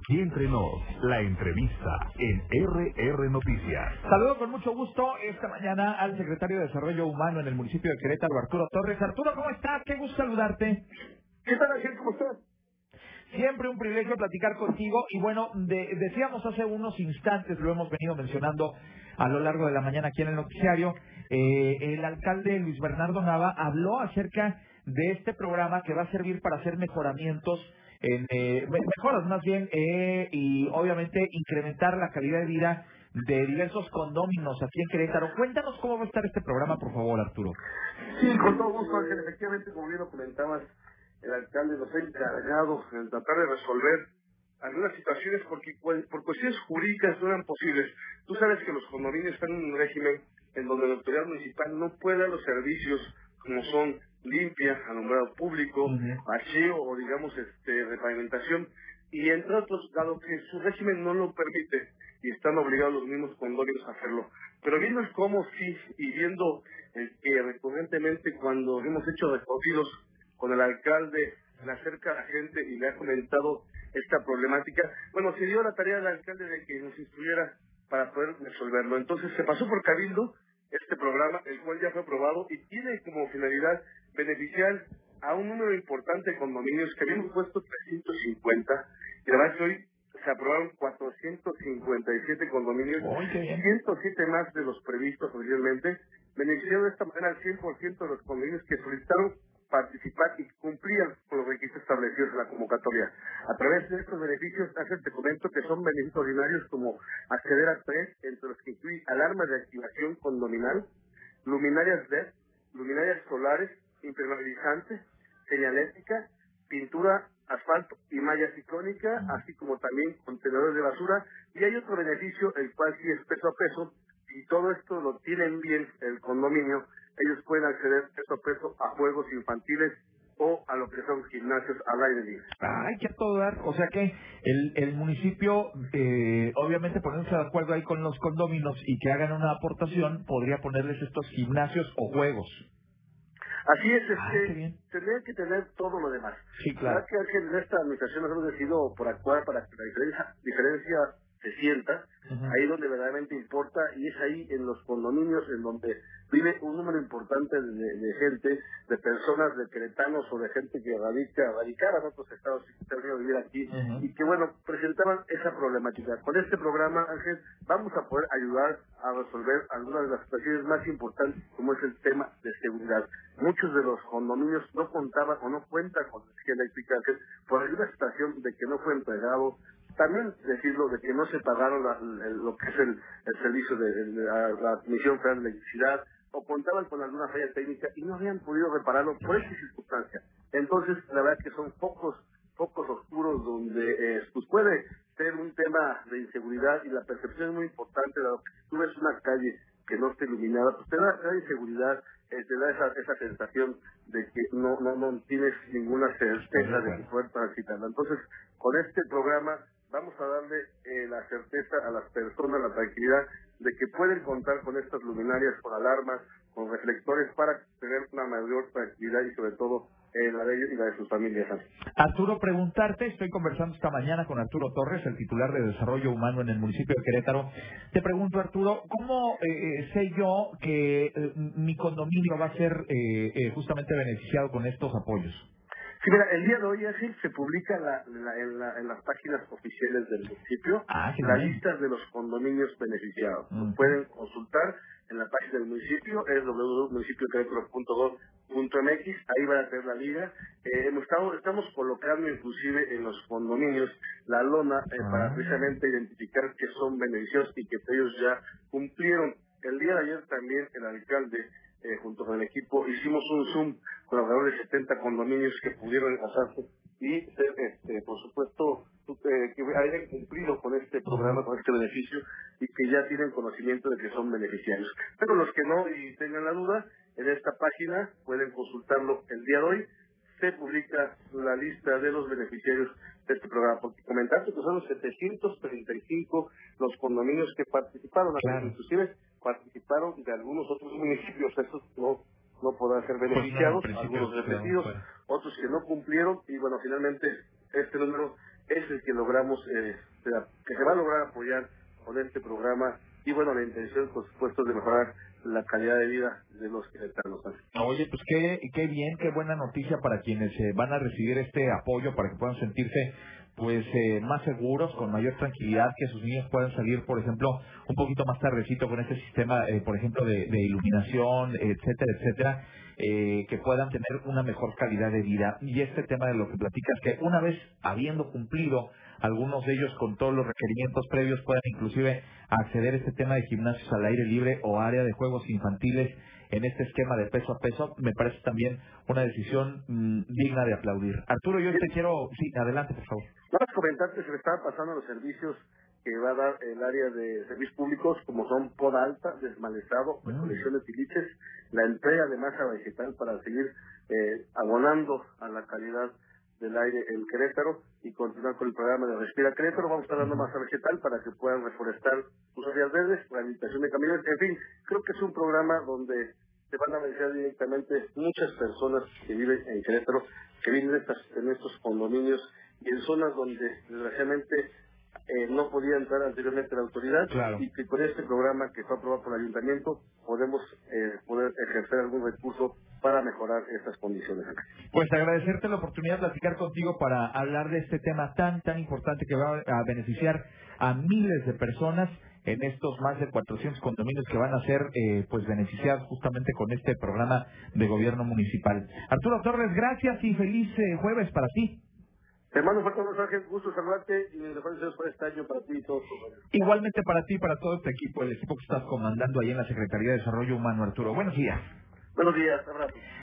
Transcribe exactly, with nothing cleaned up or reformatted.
Aquí entre nos, la entrevista en R R Noticias. Saludo con mucho gusto esta mañana al secretario de Desarrollo Humano en el municipio de Querétaro, Arturo Torres. Arturo, ¿cómo estás? Qué gusto saludarte. ¿Qué tal, Ángel? ¿Cómo estás? Siempre un privilegio platicar contigo y bueno, de, decíamos hace unos instantes, lo hemos venido mencionando a lo largo de la mañana aquí en el noticiario, eh, el alcalde Luis Bernardo Nava habló acerca de este programa que va a servir para hacer mejoramientos, en, eh, mejoras más bien, eh, y obviamente incrementar la calidad de vida de diversos condóminos aquí en Querétaro. Cuéntanos cómo va a estar este programa, por favor, Arturo. Sí, con todo gusto, Ángel. Efectivamente, como bien lo comentabas, el alcalde nos ha encargado en tratar de resolver algunas situaciones porque por cuestiones jurídicas no eran posibles. Tú sabes que los condominios están en un régimen en donde la autoridad municipal no puede dar los servicios como son limpia, alumbrado público, Uh-huh. bacheo o digamos este repavimentación, y entre otros, dado que su régimen no lo permite y están obligados los mismos condominios a hacerlo. Pero viendo el cómo sí y viendo el que recurrentemente cuando hemos hecho recorridos con el alcalde, le acerca a la gente y le ha comentado esta problemática, bueno, se dio la tarea del alcalde de que nos instruyera para poder resolverlo. Entonces se pasó por Cabildo este programa, el cual ya fue aprobado y tiene como finalidad beneficiar a un número importante de condominios que habíamos puesto trescientos cincuenta, y la verdad es que hoy se aprobaron cuatrocientos cincuenta y siete condominios, ciento siete más de los previstos originalmente, beneficiando de esta manera al cien por ciento de los condominios que solicitaron participar y cumplían con los requisitos establecidos en la convocatoria. A través de estos beneficios, Ángel, te comento que son beneficios ordinarios como acceder a tres, entre los que incluye alarmas de activación condominal, luminarias L E D, luminarias solares, impermeabilizantes, señalética, pintura, asfalto y malla ciclónica, así como también contenedores de basura. Y hay otro beneficio, el cual sí es peso a peso, y todo esto lo tienen bien el condominio, ellos pueden acceder peso a peso a juegos infantiles o a lo que son gimnasios al aire libre. Ay, que a todo dar. O sea que el, el municipio, eh, obviamente poniéndose de acuerdo ahí con los condóminos y que hagan una aportación, podría ponerles estos gimnasios o juegos. Así es, Ah, este, tendría que tener todo lo demás. Sí, claro. La verdad que Ángel, en esta administración nos hemos decidido por actuar para que la diferencia, diferencia se sienta, uh-huh. Ahí donde verdaderamente importa, y es ahí en los condominios en donde vive un número importante de, de gente, de personas, de queretanos o de gente que radica, radicaba en otros estados y que terminó de vivir aquí, uh-huh. Y que bueno, presentaban esa problemática. Con este programa, Ángel, vamos a poder ayudar a resolver algunas de las situaciones más importantes, como es el tema de seguridad. Muchos de los condominios no contaban o no cuentan con energía eléctrica, Ángel, por alguna situación de que no fue entregado. También decirlo de que no se pagaron la, el, lo que es el, el servicio de, de la, la Comisión Federal de Electricidad, o contaban con alguna falla técnica y no habían podido repararlo por esa circunstancia. Entonces, la verdad que son pocos pocos oscuros donde eh, pues puede ser un tema de inseguridad, y la percepción es muy importante, dado que si tú ves una calle que no esté iluminada, pues te da, te da inseguridad, eh, te da esa, esa sensación de que no, no, no tienes ninguna certeza de que poder transitarla. Entonces, con este programa vamos a darle eh, la certeza a las personas, la tranquilidad de que pueden contar con estas luminarias, con alarmas, con reflectores para tener una mayor tranquilidad y sobre todo eh, la de ellos y la de sus familias. Arturo, preguntarte, estoy conversando esta mañana con Arturo Torres, el titular de Desarrollo Humano en el municipio de Querétaro. Te pregunto, Arturo, ¿cómo eh, sé yo que eh, mi condominio va a ser eh, eh, justamente beneficiado con estos apoyos? Sí, mira, el día de hoy así se publica la, la, en, la, en las páginas oficiales del municipio ah, la lista de los condominios beneficiados. Uh-huh. Los pueden consultar en la página del municipio, es doble u doble u doble u punto municipio de querétaro punto gov punto m x, ahí van a tener la liga. Eh, hemos estado, estamos colocando inclusive en los condominios la lona eh, uh-huh. para precisamente identificar que son beneficiados y que ellos ya cumplieron. El día de ayer también el alcalde, Eh, junto con el equipo, hicimos un Zoom con alrededor de setenta condominios que pudieron casarse y ser, este, por supuesto, eh, que hayan cumplido con este programa, con este beneficio, y que ya tienen conocimiento de que son beneficiarios. Pero los que no y tengan la duda, en esta página pueden consultarlo el día de hoy. Se publica la lista de los beneficiarios de este programa, porque comentaste que son los setecientos treinta y cinco los condominios que participaron, claro. Inclusive participaron de algunos otros municipios, esos no no podrán ser beneficiados, pues no, algunos repetidos, claro, otros que no cumplieron, y bueno, finalmente este número es es el que logramos, eh, que se va a lograr apoyar con este programa, y bueno, la intención, por supuesto, de mejorar la calidad de vida de los queretanos. Oye, pues qué, qué bien, qué buena noticia para quienes eh, van a recibir este apoyo, para que puedan sentirse pues eh, más seguros, con mayor tranquilidad, que sus niños puedan salir, por ejemplo, un poquito más tardecito con este sistema, eh, por ejemplo, de, de iluminación, etcétera, etcétera, eh, que puedan tener una mejor calidad de vida. Y este tema de lo que platicas, que una vez habiendo cumplido algunos de ellos con todos los requerimientos previos, puedan inclusive acceder a este tema de gimnasios al aire libre o área de juegos infantiles en este esquema de peso a peso, me parece también una decisión mmm, digna de aplaudir. Arturo, yo te quiero... Sí, adelante, por favor. Vamos a comentar que se le están pasando los servicios que va a dar el área de servicios públicos, como son poda alta, desmalezado, recolección de tiliches, la entrega de masa vegetal para seguir eh, abonando a la calidad del aire en Querétaro, y continuar con el programa de Respira Querétaro. Vamos a estar dando masa vegetal para que puedan reforestar sus áreas verdes, rehabilitación de caminos, en fin, creo que es un programa donde se van a beneficiar directamente muchas personas que viven en Querétaro, que viven en, estas, en estos condominios y en zonas donde desgraciadamente eh, no podía entrar anteriormente la autoridad, claro. Y que con este programa que fue aprobado por el ayuntamiento podemos eh, poder ejercer algún recurso para mejorar estas condiciones. Pues agradecerte la oportunidad de platicar contigo para hablar de este tema tan, tan importante que va a beneficiar a miles de personas en estos más de cuatrocientos condominios que van a ser eh, pues beneficiados justamente con este programa de gobierno municipal. Arturo Torres, gracias y feliz eh, jueves para ti. Te mando un fuerte mensaje, gusto saludarte y mis mejores deseos para este año para ti y todos. Igualmente para ti y para todo este equipo, el equipo que estás comandando ahí en la Secretaría de Desarrollo Humano, Arturo. Buenos días. Buenos días, hasta rato.